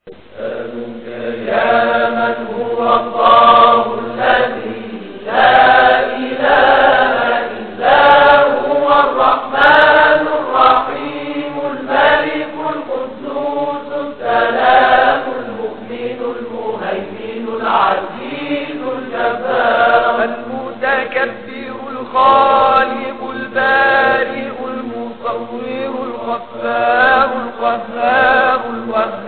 يا من هو الله الذي لا إله إلا هو الرحمن الرحيم الملك القدوس السلام المؤمن المهيمن العزيز الجبار المتكبر الخالق البارئ المصور الغفار القهار الوهاب